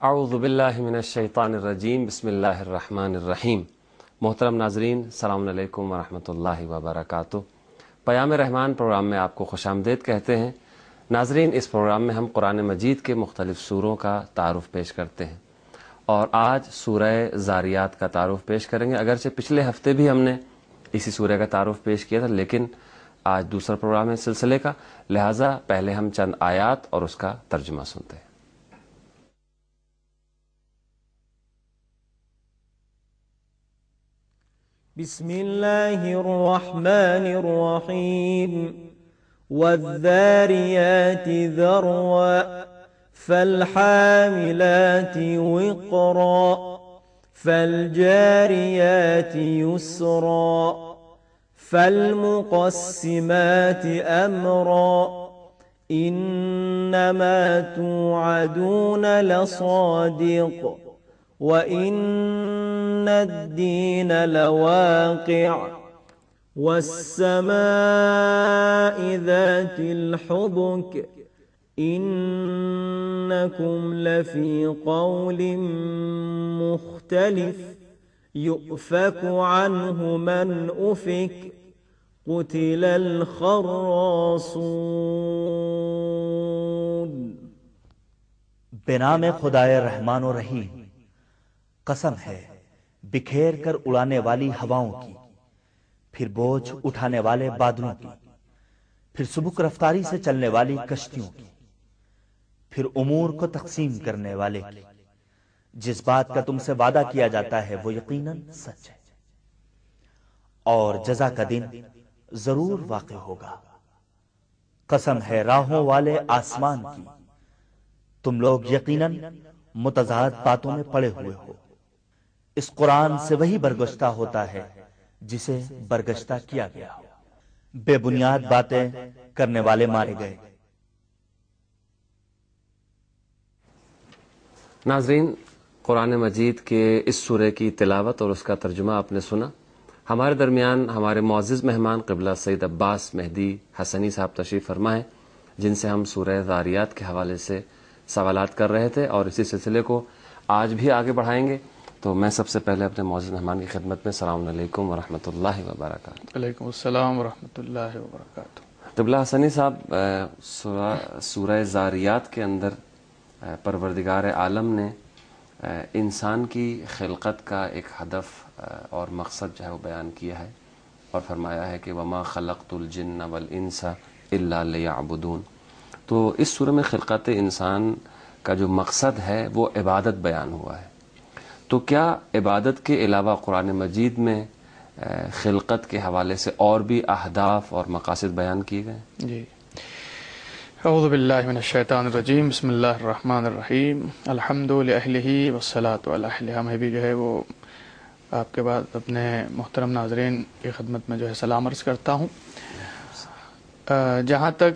اعوذ باللہ من الشیطان الرجیم، بسم اللہ الرحمن الرحیم۔ محترم ناظرین، السلام علیکم ورحمۃ اللہ وبرکاتہ۔ پیام رحمان پروگرام میں آپ کو خوش آمدید کہتے ہیں۔ ناظرین، اس پروگرام میں ہم قرآن مجید کے مختلف سوروں کا تعارف پیش کرتے ہیں، اور آج سورہ ذاریات کا تعارف پیش کریں گے۔ اگرچہ پچھلے ہفتے بھی ہم نے اسی سورہ کا تعارف پیش کیا تھا، لیکن آج دوسرا پروگرام ہے سلسلے کا، لہٰذا پہلے ہم چند آیات اور اس کا ترجمہ سنتے ہیں۔ بسم اللہ الرحمن الرحیم والذاریات ذروا فالحاملات وقرا فالجاریات یسرا فالمقسمات امرا انما توعدون لصادق وَإِنَّ الدِّينَ لَوَاقِعٌ وَالسَّمَاءِ ذَاتِ الْحُبُكِ إِنَّكُمْ لَفِي قَوْلٍ مُخْتَلِفٍ يُؤْفَكُ عَنْهُ مَنْ أُفِكَ قُتِلَ الْخَرَّاصُونَ۔ بنام خدائے رحمان و رحیم، قسم ہے بکھیر کر اڑانے والی ہواؤں کی، پھر بوجھ اٹھانے والے بادلوں کی، پھر سبک رفتاری سے چلنے والی کشتیوں کی، پھر امور کو تقسیم کرنے والے کی۔ جس بات کا تم سے وعدہ کیا جاتا ہے وہ یقیناً سچ ہے، اور جزا کا دن ضرور واقع ہوگا۔ قسم ہے راہوں والے آسمان کی، تم لوگ یقیناً متضاد باتوں میں پڑے ہوئے ہو۔ اس قرآن سے وہی برگشتہ ہوتا ہے جسے برگشتہ کیا گیا ہو۔ بے بنیاد باتیں کرنے والے مارے گئے۔ ناظرین، قرآن مجید کے اس سورہ کی تلاوت اور اس کا ترجمہ آپ نے سنا۔ ہمارے درمیان ہمارے معزز مہمان قبلہ سید عباس مہدی حسنی صاحب تشریف فرما ہیں، جن سے ہم سورہ ذاریات کے حوالے سے سوالات کر رہے تھے، اور اسی سلسلے کو آج بھی آگے بڑھائیں گے۔ تو میں سب سے پہلے اپنے معزز مہمان کی خدمت میں السلام علیکم ورحمۃ اللہ وبرکاتہ۔ وعلیکم السلام ورحمۃ اللہ وبرکاتہ۔ قبلہ حسنی صاحب، سورہ ذاریات کے اندر پروردگار عالم نے انسان کی خلقت کا ایک ہدف اور مقصد جو ہے وہ بیان کیا ہے، اور فرمایا ہے کہ وما خلقت الجن والانس الا لیعبدون۔ تو اس سورہ میں خلقت انسان کا جو مقصد ہے وہ عبادت بیان ہوا ہے، تو کیا عبادت کے علاوہ قرآن مجید میں خلقت کے حوالے سے اور بھی اہداف اور مقاصد بیان کیے گئے؟ جی، اعوذ باللہ من الشیطان الرجیم، بسم اللہ الرحمن الرحیم، الحمد لأہلہ والصلاة علی اہلہ۔ میں بھی جو ہے وہ آپ کے بعد اپنے محترم ناظرین کی خدمت میں جو ہے سلام عرض کرتا ہوں۔ جہاں تک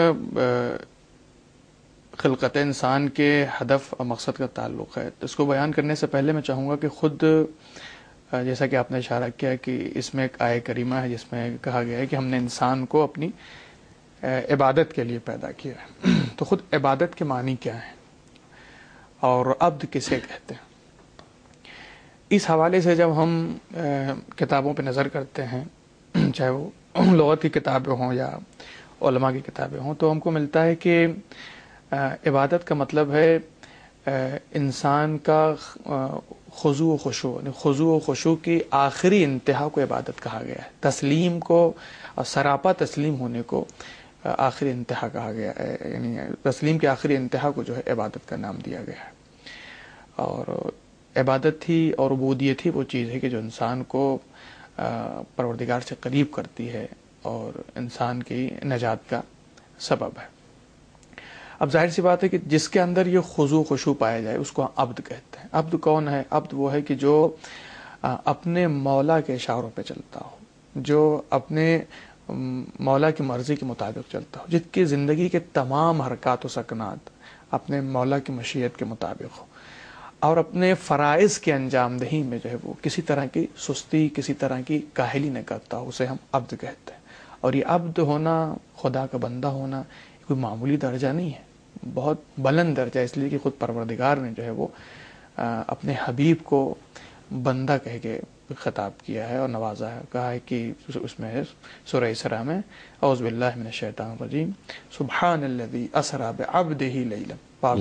خلقت انسان کے ہدف اور مقصد کا تعلق ہے، تو اس کو بیان کرنے سے پہلے میں چاہوں گا کہ خود جیسا کہ آپ نے اشارہ کیا کہ اس میں ایک آیہ کریمہ ہے جس میں کہا گیا ہے کہ ہم نے انسان کو اپنی عبادت کے لیے پیدا کیا ہے۔ تو خود عبادت کے معنی کیا ہیں اور عبد کسے کہتے ہیں، اس حوالے سے جب ہم کتابوں پہ نظر کرتے ہیں، چاہے وہ لغت کی کتابیں ہوں یا علماء کی کتابیں ہوں، تو ہم کو ملتا ہے کہ عبادت کا مطلب ہے انسان کا خضوع و خشوع، یعنی خضوع و خشوع کی آخری انتہا کو عبادت کہا گیا ہے۔ تسلیم کو، سراپا تسلیم ہونے کو آخری انتہا کہا گیا ہے، یعنی تسلیم کی آخری انتہا کو جو ہے عبادت کا نام دیا گیا ہے۔ اور عبادت ہی اور عبودیت ہی وہ چیز ہے کہ جو انسان کو پروردگار سے قریب کرتی ہے اور انسان کی نجات کا سبب ہے۔ اب ظاہر سی بات ہے کہ جس کے اندر یہ خضوع خشوع پایا جائے اس کو عبد کہتے ہیں۔ عبد کون ہے؟ عبد وہ ہے کہ جو اپنے مولا کے اشاروں پہ چلتا ہو، جو اپنے مولا کی مرضی کے مطابق چلتا ہو، جس کی زندگی کے تمام حرکات و سکنات اپنے مولا کی مشیت کے مطابق ہو، اور اپنے فرائض کے انجام دہی میں جو ہے وہ کسی طرح کی سستی، کسی طرح کی کاہلی نہ کرتا ہو، اسے ہم عبد کہتے ہیں۔ اور یہ عبد ہونا، خدا کا بندہ ہونا، کوئی معمولی درجہ نہیں ہے۔ بہت بلند درجہ، اس لیے کہ خود پروردگار نے جو ہے وہ اپنے حبیب کو بندہ کہہ کے خطاب کیا ہے اور نوازا ہے. کہا ہے کہ اس میں ہے سورہ اسراء میں اعوذ باللہ من الشیطان الرجیم سبحان الذی اسری بعبدہ لیلا،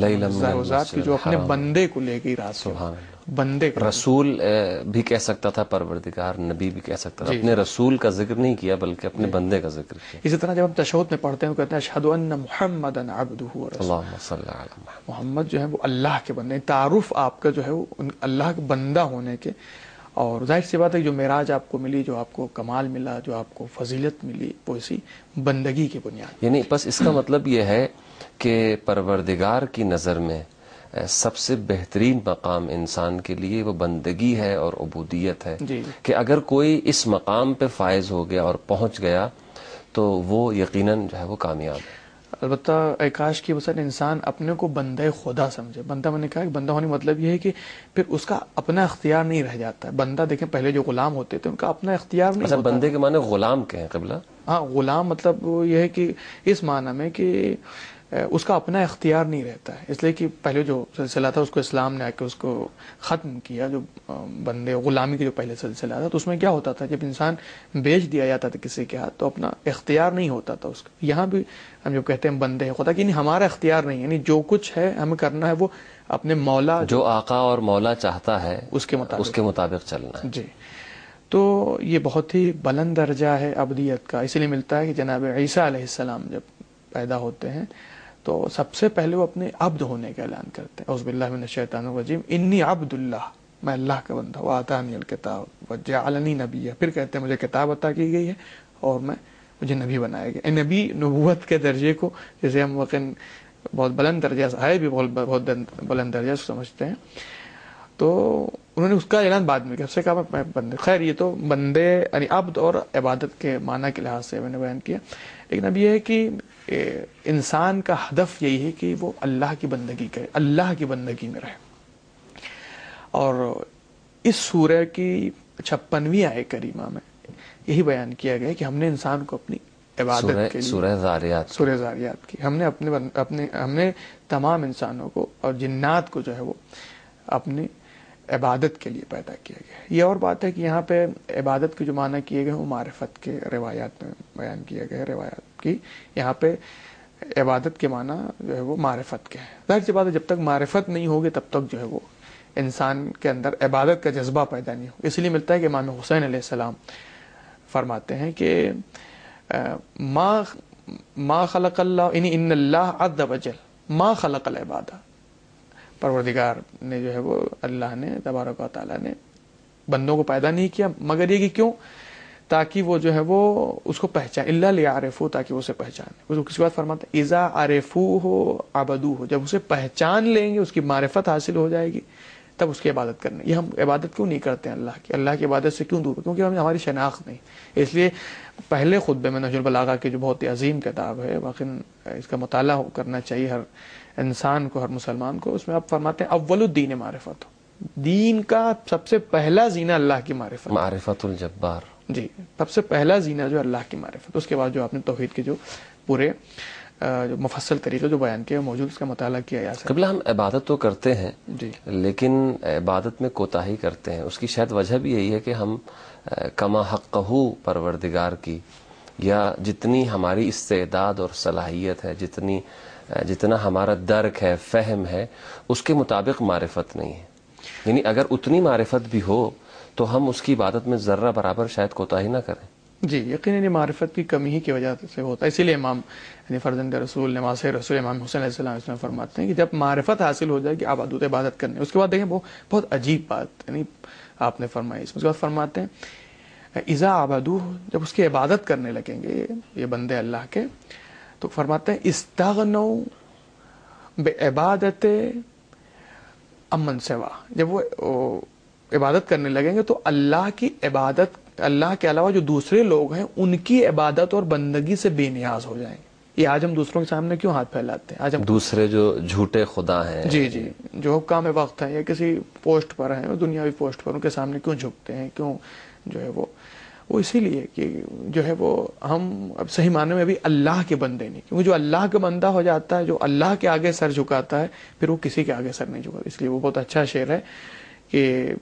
ذات کی جو اپنے بندے کو لے گئی رات کو. بندے کا رسول بھی کہہ سکتا تھا پروردگار، نبی بھی کہہ سکتا تھا. اپنے رسول کا ذکر نہیں کیا بلکہ اپنے بندے کا ذکر کیا. اسی طرح جب ہم تشہد میں پڑھتے ہیں تو کہتے ہیں اشہد ان محمدا عبدہ ورسولہ، اللہم صلی علی محمد. محمد جو ہے وہ اللہ کے بندے، تعارف آپ کا جو ہے وہ اللہ کے بندہ ہونے کے. اور ظاہر سی بات ہے جو معراج آپ کو ملی، جو آپ کو کمال ملا، جو آپ کو فضیلت ملی، وہ اسی بندگی کی بنیاد. یعنی بس اس کا مطلب یہ ہے کہ پروردگار کی نظر میں سب سے بہترین مقام انسان کے لیے وہ بندگی ہے اور عبودیت ہے. جی کہ اگر کوئی اس مقام پہ فائز ہو گیا اور پہنچ گیا تو وہ یقیناً جو ہے وہ کامیاب ہے. البتہ کاش کی وسعت انسان اپنے کو بندہ خدا سمجھے. بندہ میں نے کہا کہ بندہ ہونے مطلب یہ ہے کہ پھر اس کا اپنا اختیار نہیں رہ جاتا ہے. بندہ دیکھیں پہلے جو غلام ہوتے تھے ان کا اپنا اختیار نہیں ہوتا. بندے کے معنی غلام کے ہیں قبلہ؟ ہاں، غلام مطلب یہ ہے کہ اس معنی میں کہ اس کا اپنا اختیار نہیں رہتا ہے. اس لیے کہ پہلے جو سلسلہ تھا اس کو اسلام نے آ کے اس کو ختم کیا. جو بندے غلامی کے جو پہلے سلسلہ تھا تو اس میں کیا ہوتا تھا، جب انسان بیچ دیا جاتا تھا کسی کے ہاتھ تو اپنا اختیار نہیں ہوتا تھا اس کا. یہاں بھی ہم جو کہتے ہیں بندے خدا کہ ہمارا اختیار نہیں، یعنی جو کچھ ہے ہمیں کرنا ہے وہ اپنے مولا جو آقا اور مولا چاہتا ہے اس کے مطابق چلنا ہے. جی. تو یہ بہت ہی بلند درجہ ہے ابدیت کا. اسی لیے ملتا ہے کہ جناب عیسیٰ علیہ السلام جب پیدا ہوتے ہیں تو سب سے پہلے وہ اپنے عبد ہونے کا اعلان کرتے ہیں. اعوذ باللہ من الشیطان الرجیم انی عبد اللہ، میں اللہ کا بندہ ہوں. وآتانی الکتاب وجعلنی نبیا، پھر کہتے ہیں مجھے کتاب عطا کی گئی ہے اور مجھے نبی بنایا گیا. نبی نبوت کے درجے کو جیسے ہم وقت بہت بلند درجہ ہے بھی بہت بلند درجہ سمجھتے ہیں، تو انہوں نے اس کا اعلان بعد میں کیا، اس سے کہا میں بندے. خیر یہ تو بندے یعنی عبد اور عبادت کے معنی کے لحاظ سے میں نے بیان کیا. لیکن اب یہ ہے کہ انسان کا ہدف یہی ہے کہ وہ اللہ کی بندگی کرے، اللہ کی بندگی میں رہے. اور اس سورہ کی 56ویں آیت کریمہ میں یہی بیان کیا گیا کہ ہم نے انسان کو اپنی عبادت کے لیے، سورہ ذاریات کی، ہم نے تمام انسانوں کو اور جنات کو جو ہے وہ اپنی عبادت کے لیے پیدا کیا گیا. یہ اور بات ہے کہ یہاں پہ عبادت کے جو معنی کیے گئے وہ معرفت کے روایات میں بیان کیا گیا ہے. روایات کی یہاں پہ عبادت کے معنی جو ہے وہ معرفت کے ہیں. ظاہر سی بات ہے جب تک معرفت نہیں ہوگی تب تک جو ہے وہ انسان کے اندر عبادت کا جذبہ پیدا نہیں ہوگا. اس لیے ملتا ہے کہ امام حسین علیہ السلام فرماتے ہیں کہ ما خلق اللہ ان اللہ عز وجل ما خلق العبادہ، پروردگار نے جو ہے وہ اللہ نے تبارک و تعالیٰ نے بندوں کو پیدا نہیں کیا مگر یہ کہ کیوں، تاکہ وہ جو ہے وہ اس کو پہچان، الا لیعرفوا، تاکہ وہ اسے پہچانے. اس کے بعد فرماتے ہیں اذا عرفوہ عبدوہ، جب اسے پہچان لیں گے، اس کی معرفت حاصل ہو جائے گی تب اس کی عبادت کرنے. یہ ہم عبادت کیوں نہیں کرتے ہیں اللہ کی عبادت سے کیوں دور؟ کیونکہ ہماری شناخت نہیں. اس لیے پہلے خطبے میں نہج البلاغہ کی جو بہت ہی عظیم کتاب ہے، واقعی اس کا مطالعہ کرنا چاہیے ہر انسان کو، ہر مسلمان کو. اس میں آپ فرماتے ہیں اول الدین معرفت، دین کا سب سے پہلا زینہ اللہ کی معرفت، معرفت الجبار. جی، سب سے پہلا زینہ جو اللہ کی معرفت. اس کے بعد جو آپ نے توحید کے جو پورے جو مفصل طریقے جو بیان کیا موجود، اس کا مطالعہ کیا جا سکتا ہے. قبلہ ہم عبادت تو کرتے ہیں جی، لیکن عبادت میں کوتاہی کرتے ہیں. اس کی شاید وجہ بھی یہی ہے کہ ہم کما حقہ پروردگار کی، یا جتنی ہماری استعداد اور صلاحیت ہے، جتنا ہمارا درک ہے، فہم ہے، اس کے مطابق معرفت نہیں ہے. یعنی اگر اتنی معرفت بھی ہو تو ہم اس کی عبادت میں ذرہ برابر شاید کوتاہی نہ کریں. جی، یقیناً معرفت کی کمی ہی کی وجہ سے ہوتا ہے. اسی لیے امام یعنی فرزند رسول نواز رسول امام حسین علیہ السلام اس میں فرماتے ہیں کہ جب معرفت حاصل ہو جائے کہ آپ عبادت کرنے. اس کے بعد دیکھیں بہت عجیب بات یعنی آپ نے فرمائی. اس کے بعد فرماتے ہیں اذا عبدوہ، جب اس کی عبادت کرنے لگیں گے یہ بندے اللہ کے، تو فرماتے ہیں استغنوا بعبادت امن سوا، جب وہ عبادت کرنے لگیں گے تو اللہ کی عبادت، اللہ کے علاوہ جو دوسرے لوگ ہیں ان کی عبادت اور بندگی سے بے نیاز ہو جائیں گے. یہ آج ہم دوسروں کے سامنے کیوں ہاتھ پھیلاتے ہیں؟ آج ہم دوسرے جو جھوٹے خدا ہیں، جی جو حکام وقت ہیں یا کسی پوسٹ پر ہیں، دنیاوی پوسٹ پر، ان کے سامنے کیوں جھکتے ہیں؟ کیوں جو ہے وہ وہ اسی لیے کہ جو ہے وہ ہم اب صحیح معنی میں ابھی اللہ کے بندے نہیں، کیونکہ جو اللہ کا بندہ ہو جاتا ہے، جو اللہ کے آگے سر جھکاتا ہے، پھر وہ کسی کے آگے سر نہیں جھکاتا. اس لیے وہ بہت اچھا شعر ہے کہ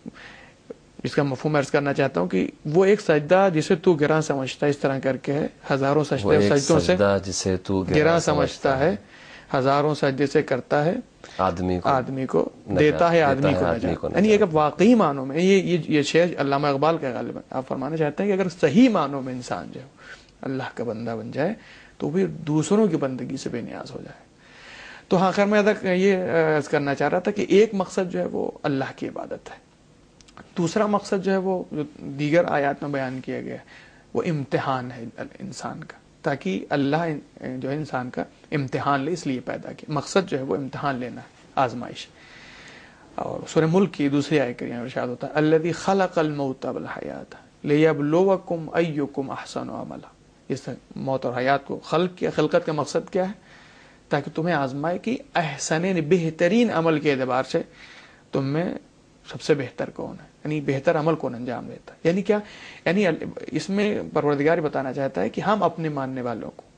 اس کا مفہوم عرض کرنا چاہتا ہوں کہ وہ ایک سجدہ جسے تو گراں سمجھتا ہے، اس طرح کر کے ہے، ہزاروں سجدوں سے جسے تو گراں سمجھتا ہے، ہزاروں سجدے سے کرتا ہے آدمی کو دیتا ہے آدمی کو نجات. یعنی ایک واقعی معنوں میں یہ شعر علامہ اقبال کا غالباً آپ فرمانا چاہتے ہیں کہ اگر صحیح معنوں میں انسان جو ہے اللہ کا بندہ بن جائے تو پھر دوسروں کی بندگی سے بے نیاز ہو جائے. تو ہاں خیر میں یہ عرض کرنا چاہ رہا تھا کہ ایک مقصد جو ہے وہ اللہ کی عبادت ہے، دوسرا مقصد جو ہے وہ جو دیگر آیات میں بیان کیا گیا وہ امتحان ہے انسان کا، تاکہ اللہ جو ہے انسان کا امتحان لے، اس لیے پیدا کیا. مقصد جو ہے وہ امتحان لینا ہے، آزمائش. اور سورہ ملک کی دوسری آیت میں ارشاد ہوتا ہے الذی خلق الموت والحیات لیبلوکم ایکم احسن عملا. اس موت اور حیات کو خلقت کا مقصد کیا ہے؟ تاکہ تمہیں آزمائے کہ احسن بہترین عمل کے اعتبار سے تم میں سب سے بہتر کون ہے، یعنی بہتر عمل کون انجام دیتا ہے. یعنی کیا؟ یعنی اس میں پروردگار بتانا چاہتا ہے کہ ہم اپنے ماننے والوں کو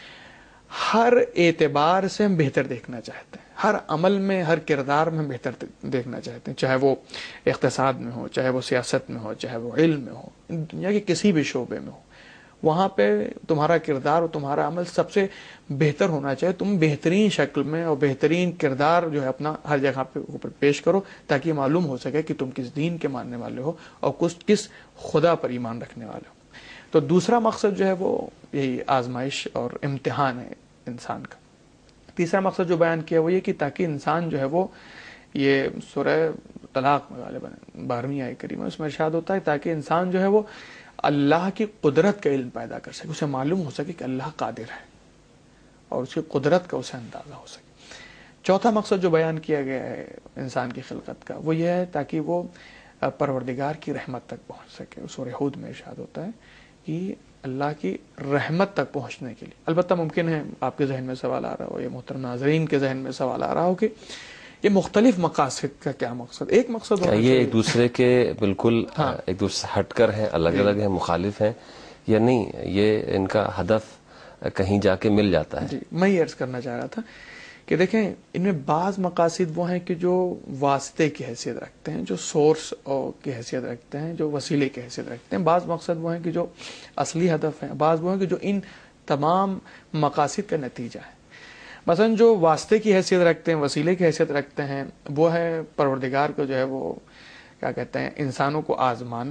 ہر اعتبار سے ہم بہتر دیکھنا چاہتے ہیں، ہر عمل میں، ہر کردار میں ہم بہتر دیکھنا چاہتے ہیں، چاہے وہ اقتصاد میں ہو، چاہے وہ سیاست میں ہو، چاہے وہ علم میں ہو، دنیا کے کسی بھی شعبے میں ہو. وہاں پہ تمہارا کردار اور تمہارا عمل سب سے بہتر ہونا چاہیے. تم بہترین شکل میں اور بہترین کردار جو ہے اپنا ہر جگہ پہ اوپر پیش کرو، تاکہ معلوم ہو سکے کہ تم کس دین کے ماننے والے ہو اور کس خدا پر ایمان رکھنے والے ہو. تو دوسرا مقصد جو ہے وہ یہی آزمائش اور امتحان ہے انسان کا. تیسرا مقصد جو بیان کیا وہ یہ کہ تاکہ انسان جو ہے وہ، یہ سورہ طلاق میں غالباً 12ویں آیت کریمہ اس میں ارشاد ہوتا ہے، تاکہ انسان جو ہے وہ اللہ کی قدرت کا علم پیدا کر سکے، اسے معلوم ہو سکے کہ اللہ قادر ہے اور اس کی قدرت کا اسے اندازہ ہو سکے. چوتھا مقصد جو بیان کیا گیا ہے انسان کی خلقت کا وہ یہ ہے تاکہ وہ پروردگار کی رحمت تک پہنچ سکے. سورہ ہود میں ارشاد ہوتا ہے کہ اللہ کی رحمت تک پہنچنے کے لیے، البتہ ممکن ہے آپ کے ذہن میں سوال آ رہا ہو یا محترم ناظرین کے ذہن میں سوال آ رہا ہو کہ یہ مختلف مقاصد کا کیا مقصد؟ ایک مقصد ہونا یہ ایک دوسرے کے بالکل ایک دوسرے سے ہٹ کر ہیں، الگ الگ ہیں، مخالف ہیں یا نہیں؟ یہ ان کا ہدف کہیں جا کے مل جاتا ہے. جی میں یہ عرض کرنا چاہ رہا تھا کہ دیکھیں ان میں بعض مقاصد وہ ہیں کہ جو واسطے کی حیثیت رکھتے ہیں، جو سورس کی حیثیت رکھتے ہیں، جو وسیلے کی حیثیت رکھتے ہیں. بعض مقصد وہ ہیں کہ جو اصلی ہدف ہیں، بعض وہ ہیں کہ جو ان تمام مقاصد کا نتیجہ ہے. مثلا جو واسطے کی حیثیت رکھتے ہیں، وسیلے کی حیثیت رکھتے ہیں، وہ ہے پروردگار کو جو ہے وہ کیا کہتے ہیں، انسانوں کو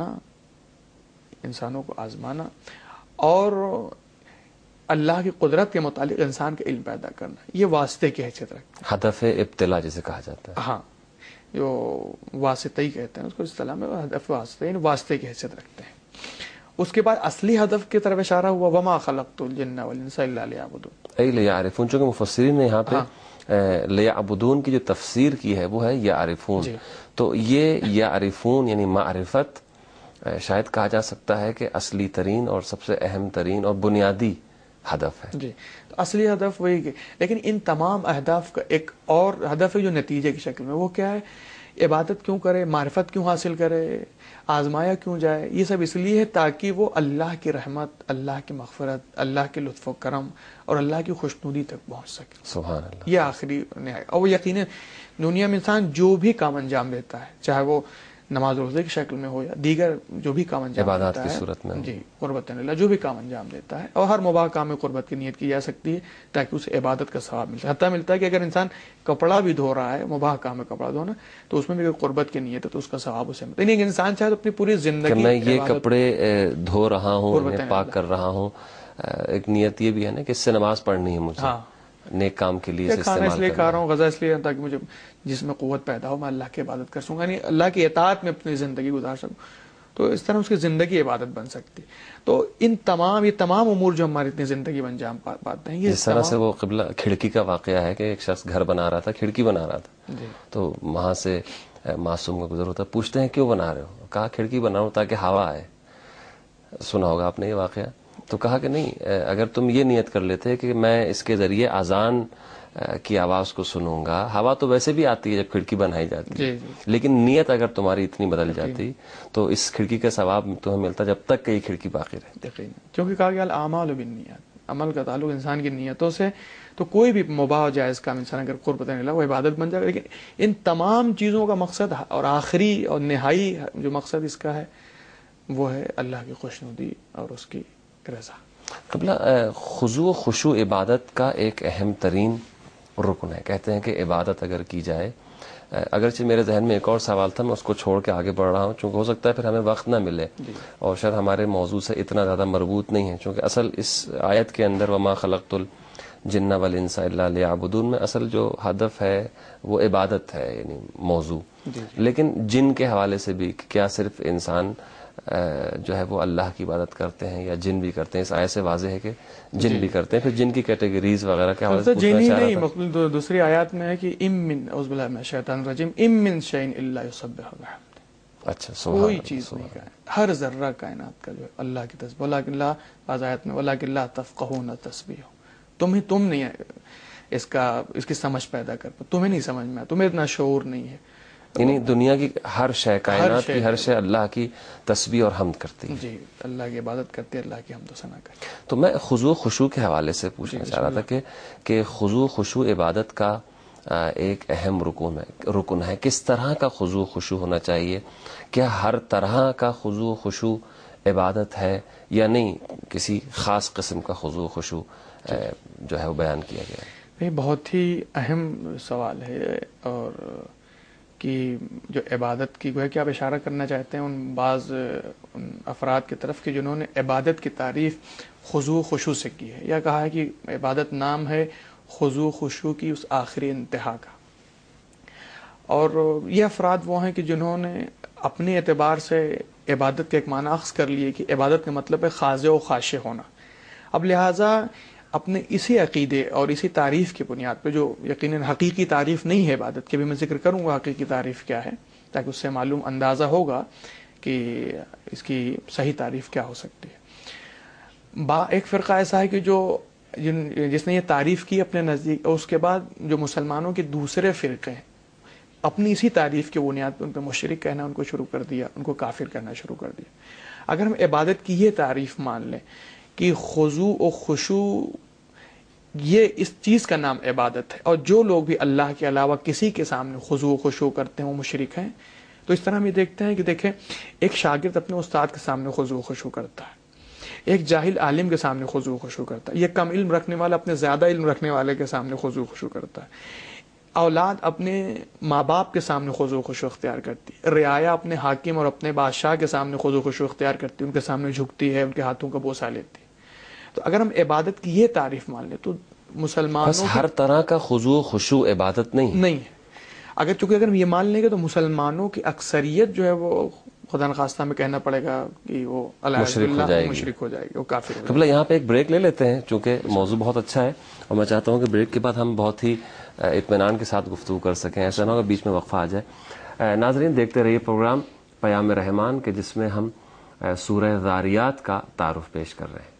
آزمانا اور اللہ کی قدرت کے متعلق انسان کا علم پیدا کرنا. یہ واسطے کی حیثیت رکھتے ہیں، ہدف ابتلا جسے کہا جاتا ہے. ہاں جو واسطہ ہی کہتے ہیں اس کو اصطلاح میں، ہدف واسطے کی حیثیت رکھتے ہیں. اس کے بعد اصلی ہدف کی طرف اشارہ ہوا وما خلقت الجن والانس الا لیعبدون، ای لیعرفون. چونکہ مفسرین نے یہاں پہ لیعبدون کی جو تفسیر کی ہے وہ ہے یعرفون. تو یہ یعرفون یعنی معرفت شاید کہا جا سکتا ہے کہ اصلی ترین اور سب سے اہم ترین اور بنیادی ہدف ہے. جی تو اصلی ہدف وہی کہ، لیکن ان تمام اہداف کا ایک اور ہدف ہے جو نتیجے کی شکل میں، وہ کیا ہے؟ عبادت کیوں کرے، معرفت کیوں حاصل کرے، آزمایا کیوں جائے؟ یہ سب اس لیے ہے تاکہ وہ اللہ کی رحمت، اللہ کی مغفرت، اللہ کے لطف و کرم اور اللہ کی خوشنودی تک پہنچ سکے. سبحان اللہ. یہ آخری نہایت. اور وہ یقیناً دنیا میں انسان جو بھی کام انجام دیتا ہے، چاہے وہ نماز روزے کی شکل میں ہو یا دیگر جو بھی کام انجام عبادات دیتا کی ہے، صورت میں، جی قربت اللہ جو بھی کام انجام دیتا ہے، اور ہر مباح کام میں قربت کی نیت کی جا سکتی ہے تاکہ اسے عبادت کا ثواب ملتا ہے. حتیٰ ملتا ہے کہ اگر انسان کپڑا بھی دھو رہا ہے، مباح کام میں کپڑا دھونا، تو اس میں بھی اگر قربت کی نیت ہے تو اس کا ثواب اسے ملتا ہے. یعنی انسان چاہے تو اپنی پوری زندگی کہ میں یہ کپڑے دھو رہا ہوں، انہیں پاک کر رہا ہوں، ایک نیت یہ بھی ہے نا کہ اس سے نماز پڑھنی ہے مجھے، نیک کام کے لیے کھانا اس لیے کھا رہا ہوں، غذا اس لیے تاکہ مجھے جس میں قوت پیدا ہو، میں اللہ کی عبادت کر سکوں، یعنی اللہ کی اطاعت میں اپنی زندگی گزار سکوں. تو اس طرح اس کی زندگی عبادت بن سکتی. تو یہ تمام امور جو ہماری اتنی زندگی میں انجام پاتے ہیں، یہ اس طرح سے وہ قبلہ کھڑکی کا واقعہ ہے کہ ایک شخص گھر بنا رہا تھا، کھڑکی بنا رہا تھا، تو وہاں سے معصوم کا گزر ہوتا، پوچھتے ہیں کیوں بنا رہے ہو؟ کہا کھڑکی بنا رہا ہوں تاکہ ہوا آئے. سنا ہوگا آپ نے یہ واقعہ. تو کہا کہ نہیں، اگر تم یہ نیت کر لیتے کہ میں اس کے ذریعے اذان کی آواز کو سنوں گا. ہوا تو ویسے بھی آتی ہے جب کھڑکی بنائی جاتی ہے, جی لیکن نیت اگر تمہاری اتنی بدل جاتی تو اس کھڑکی کا ثواب تمہیں ملتا جب تک کہ یہ کھڑکی باقی رہتی. یقین, کیونکہ کہا گیا الاعمال بالنیات, عمل کا تعلق انسان کی نیتوں سے, تو کوئی بھی مباح و جائز کام انسان اگر قربت نہیں لا وہ عبادت بن جائے گا. لیکن ان تمام چیزوں کا مقصد اور آخری اور نہائی جو مقصد اس کا ہے وہ ہے اللہ کی خوشنودی اور اس کی رضا. قبلہ خضوع و خشوع عبادت کا ایک اہم ترین رکن ہے. کہتے ہیں کہ عبادت اگر کی جائے, اگرچہ میرے ذہن میں ایک اور سوال تھا, میں اس کو چھوڑ کے آگے بڑھ رہا ہوں چونکہ ہو سکتا ہے پھر ہمیں وقت نہ ملے اور شاید ہمارے موضوع سے اتنا زیادہ مربوط نہیں ہے, چونکہ اصل اس آیت کے اندر وما خلقت الجن والانس الا لیعبدون میں اصل جو ہدف ہے وہ عبادت ہے, یعنی موضوع. لیکن جن کے حوالے سے بھی کیا صرف انسان جو ہے وہ اللہ کی عبادت کرتے ہیں یا جن بھی کرتے ہیں؟ اس آیت سے واضح ہے کہ جن بھی کرتے ہیں. پھر جن کی کیٹیگریز وغیرہ کے حوالے سے جن ہی نہیں, مطلب دوسری آیات میں ہے کہ ام من اعوذ باللہ من الشیطان الرجیم ام من شیء الا یسبح بحمدہ. اچھا, کوئی چیز نہیں ہے, ہر ذرہ کائنات کا جو ہے اللہ کی تسبیح. ولکن لا, بعض آیات میں ولکن لا تفقهون تسبیحہ, تم نہیں اس کی سمجھ پیدا کر پا, تمہیں نہیں سمجھ میں, تمہیں اتنا شعور نہیں ہے. یعنی دنیا کی ہر شے, کائنات کی ہر شے اللہ کی تسبیح اور حمد کرتی ہے. جی, اللہ کی عبادت کرتی ہے, اللہ کی حمد و ثنا کرتی ہے. تو میں خضوع خشوع کے حوالے سے پوچھنا چاہ رہا تھا کہ خضوع خشوع عبادت کا ایک اہم رکن ہے. کس طرح کا خضوع خشوع ہونا چاہیے؟ کیا ہر طرح کا خضوع خشوع عبادت ہے یا نہیں؟ کسی خاص قسم کا خضوع خشوع جو ہے وہ بیان کیا گیا ہے. یہ بہت ہی اہم سوال ہے, اور کہ جو عبادت کی گویا کہ آپ اشارہ کرنا چاہتے ہیں ان بعض افراد کی طرف کہ جنہوں نے عبادت کی تعریف خضوع خشوع سے کی ہے, یا کہا ہے کہ عبادت نام ہے خضوع خشوع کی اس آخری انتہا کا. اور یہ افراد وہ ہیں کہ جنہوں نے اپنے اعتبار سے عبادت کا ایک معنی اخذ کر لیے کہ عبادت کا مطلب ہے خاضع و خاشع ہونا. اب لہٰذا اپنے اسی عقیدے اور اسی تعریف کی بنیاد پہ, جو یقیناً حقیقی تعریف نہیں ہے عبادت کی, بھی میں ذکر کروں گا حقیقی تعریف کیا ہے تاکہ اس سے معلوم اندازہ ہوگا کہ اس کی صحیح تعریف کیا ہو سکتی ہے. ایک فرقہ ایسا ہے کہ جس نے یہ تعریف کی اپنے نزدیک, اور اس کے بعد جو مسلمانوں کے دوسرے فرقے ہیں اپنی اسی تعریف کی بنیاد پہ ان پہ مشرک کہنا ان کو شروع کر دیا, ان کو کافر کہنا شروع کر دیا. اگر ہم عبادت کی یہ تعریف مان لیں کہ خضوع و خشوع یہ اس چیز کا نام عبادت ہے, اور جو لوگ بھی اللہ کے علاوہ کسی کے سامنے خضوع و خشوع کرتے ہیں وہ مشرک ہیں, تو اس طرح ہم یہ دیکھتے ہیں کہ دیکھیں ایک شاگرد اپنے استاد کے سامنے خضوع و خشوع کرتا ہے, ایک جاہل عالم کے سامنے خضوع و خشوع کرتا ہے, یہ کم علم رکھنے والا اپنے زیادہ علم رکھنے والے کے سامنے خضوع و خشوع کرتا ہے, اولاد اپنے ماں باپ کے سامنے خضوع و خشوع اختیار کرتی ہے, رعایا اپنے حاکم اور اپنے بادشاہ کے سامنے خضوع و خشوع اختیار کرتی ہے, ان کے سامنے جھکتی ہے, ان کے ہاتھوں کا بوسہ لیتی ہے. تو اگر ہم عبادت کی یہ تعریف مان لیں تو مسلمانوں ہر طرح کا خضوع خشوع عبادت نہیں ہے. چونکہ اگر ہم یہ مان لیں گے تو مسلمانوں کی اکثریت جو ہے وہ خدا نخواستہ میں کہنا پڑے گا کہ وہ مشرک ہو جائے گی, وہ کافر ہو جائے گی. قبلہ یہاں پہ ایک بریک لے لیتے ہیں چونکہ موضوع بہت اچھا ہے, اور میں چاہتا ہوں کہ بریک کے بعد ہم بہت ہی اطمینان کے ساتھ گفتگو کر سکیں, ایسا نہ ہوگا بیچ میں وقفہ آ جائے. ناظرین دیکھتے رہیے پروگرام پیام رحمان کے, جس میں ہم سورہ ذاریات کا تعارف پیش کر رہے ہیں.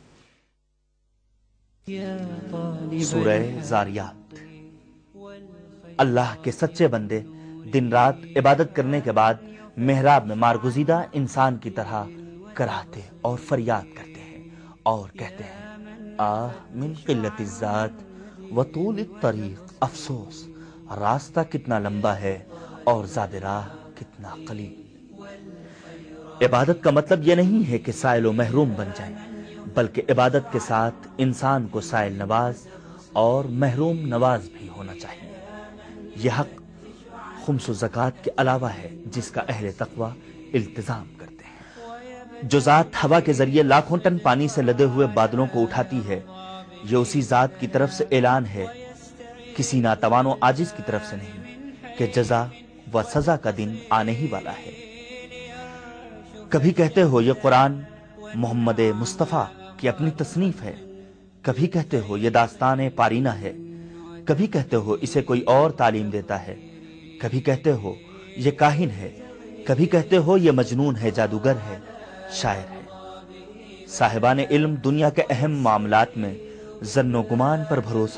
سورہ ذاریات. اللہ کے سچے بندے دن رات عبادت کرنے کے بعد محراب میں مارگزیدہ انسان کی طرح کراہتے اور فریاد کرتے ہیں اور کہتے ہیں آہ من قلت الذات و طول الطریق, افسوس راستہ کتنا لمبا ہے اور زاد راہ کتنا قلیل. عبادت کا مطلب یہ نہیں ہے کہ سائل و محروم بن جائیں, بلکہ عبادت کے ساتھ انسان کو سائل نواز اور محروم نواز بھی ہونا چاہیے. یہ حق خمس و زکوٰۃ کے علاوہ ہے جس کا اہل تقوی التزام کرتے ہیں. جو ذات ہوا کے ذریعے لاکھوں ٹن پانی سے لدے ہوئے بادلوں کو اٹھاتی ہے, یہ اسی ذات کی طرف سے اعلان ہے, کسی ناتوان و عاجز کی طرف سے نہیں, کہ جزا و سزا کا دن آنے ہی والا ہے. کبھی کہتے ہو یہ قرآن محمد مصطفیٰ کی اپنی تصنیف ہے, کبھی کہتے ہو یہ داستان پارینہ ہے, کبھی کہتے ہو اسے کوئی اور تعلیم دیتا ہے, کبھی کہتے ہو یہ کاہن ہے, کبھی کہتے ہو یہ مجنون ہے, جادوگر ہے, شاعر ہے. صاحبان علم دنیا کے اہم معاملات میں ظن و گمان پر بھروسہ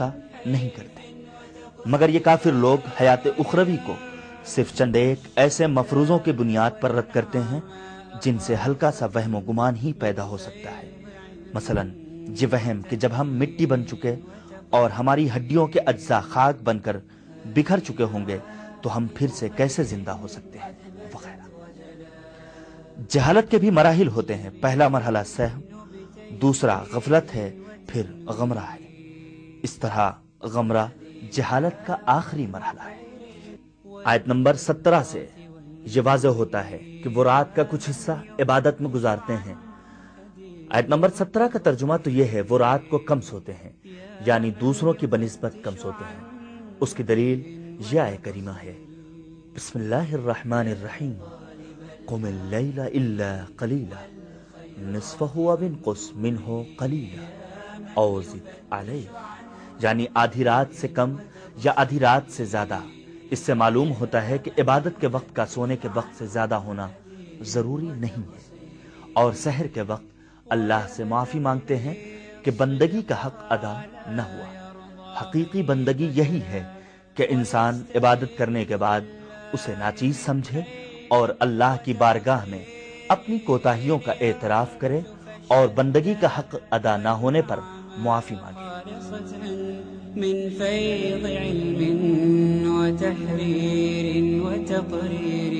نہیں کرتے، مگر یہ کافر لوگ حیات اخروی کو صرف چند ایک ایسے مفروضوں کی بنیاد پر رد کرتے ہیں جن سے ہلکا سا وہم و گمان ہی پیدا ہو سکتا ہے۔ مثلا یہ وہم کہ جب ہم مٹی بن چکے اور ہماری ہڈیوں کے اجزاء خاک بن کر بکھر چکے ہوں گے تو ہم پھر سے کیسے زندہ ہو سکتے ہیں، وغیرہ۔ جہالت کے بھی مراحل ہوتے ہیں۔ پہلا مرحلہ سہم، دوسرا غفلت ہے، پھر غمرہ ہے۔ اس طرح غمرہ جہالت کا آخری مرحلہ ہے۔ آیت نمبر 17 سے یہ واضح ہوتا ہے کہ وہ رات کا کچھ حصہ عبادت میں گزارتے ہیں۔ آیت نمبر 17 کا ترجمہ تو یہ ہے وہ رات کو کم سوتے ہیں، یعنی دوسروں کی بنسبت کم سوتے ہیں۔ اس کی دلیل یہ آیت کریمہ ہے، بسم اللہ الرحمن الرحیم، قم اللیل الا قلیلا نصفہ او انقص منہ قلیلا او زد علیہ، یعنی آدھی رات سے کم یا آدھی رات سے زیادہ۔ اس سے معلوم ہوتا ہے کہ عبادت کے وقت کا سونے کے وقت سے زیادہ ہونا ضروری نہیں ہے، اور سحر کے وقت اللہ سے معافی مانگتے ہیں کہ بندگی کا حق ادا نہ ہوا۔ حقیقی بندگی یہی ہے کہ انسان عبادت کرنے کے بعد اسے ناچیز سمجھے اور اللہ کی بارگاہ میں اپنی کوتاہیوں کا اعتراف کرے اور بندگی کا حق ادا نہ ہونے پر معافی مانگے۔ من فيض علم وتحرير وتقرير۔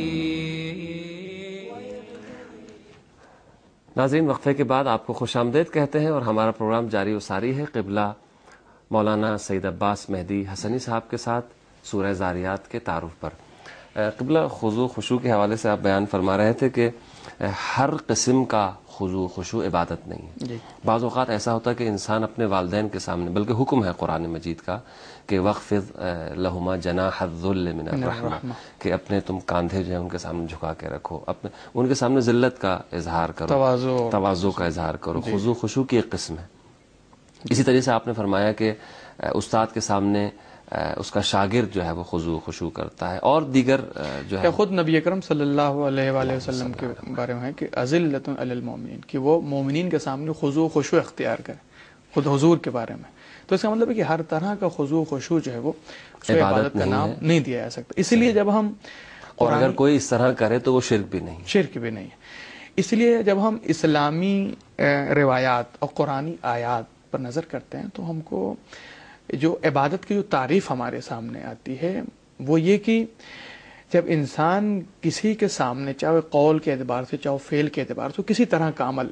ناظرین، وقفے کے بعد آپ کو خوش آمدید کہتے ہیں اور ہمارا پروگرام جاری و ساری ہے قبلہ مولانا سید عباس مہدی حسنی صاحب کے ساتھ سورہ زاریات کے تعارف پر۔ قبلہ خضوع خشوع کے حوالے سے آپ بیان فرما رہے تھے کہ ہر قسم کا خضوع خشوع عبادت نہیں ہے۔ جی۔ بعض اوقات ایسا ہوتا ہے کہ انسان اپنے والدین کے سامنے، بلکہ حکم ہے قرآن مجید کا کہ وخفض لہما جناح الذل من الرحمہ، کہ اپنے تم کاندھے جو ہیں ان کے سامنے جھکا کے رکھو، اپنے ان کے سامنے ذلت کا اظہار کرو، تواضع کا اظہار کرو۔ خضوع خشوع کی ایک قسم ہے۔ اسی طرح سے آپ نے فرمایا کہ استاد کے سامنے اس کا شاگرد جو ہے وہ خضوع خشوع کرتا ہے، اور دیگر جو ہے خود نبی اکرم صلی اللہ علیہ وآلہ وسلم کے بارے میں ہے کہ اذلۃ علی المؤمنین، کہ وہ مومنین کے سامنے خضوع خشوع اختیار کریں، خود حضور کے بارے میں۔ تو اس کا مطلب ہے کہ ہر طرح کا خضوع خشوع جو ہے وہ عبادت کا نام نہیں دیا جا سکتا۔ اسی لیے جب ہم اور اگر کوئی اس طرح کرے تو وہ شرک بھی نہیں، شرک بھی نہیں ہے۔ اس لیے جب ہم اسلامی روایات اور قرآنی آیات پر نظر کرتے ہیں تو ہم کو جو عبادت کی جو تعریف ہمارے سامنے آتی ہے وہ یہ کہ جب انسان کسی کے سامنے، چاہے قول کے اعتبار سے چاہے فعل کے اعتبار سے، کسی طرح کا عمل،